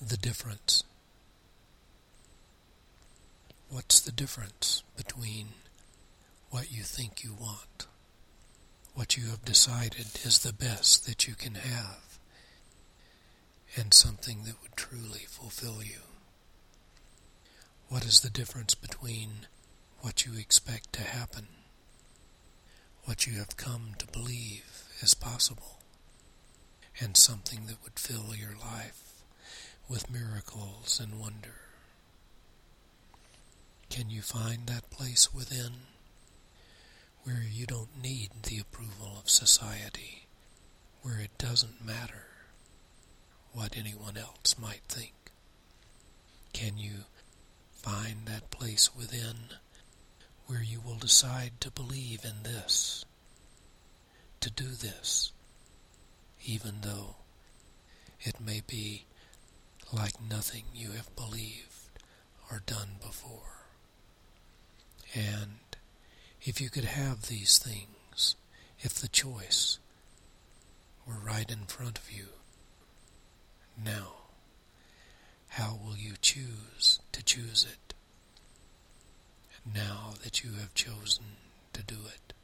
the difference? What's the difference between what you think you want, what you have decided is the best that you can have, and something that would truly fulfill you? What is the difference between what you expect to happen, what you have come to believe is possible, and something that would fill your life with miracles and wonder? Can you find that place within where you don't need the approval of society, where it doesn't matter what anyone else might think? Can you find that place within where you will decide to believe in this, to do this, even though it may be like nothing you have believed or done before? And if you could have these things, if the choice were right in front of you now, how will you choose to choose it now that you have chosen to do it?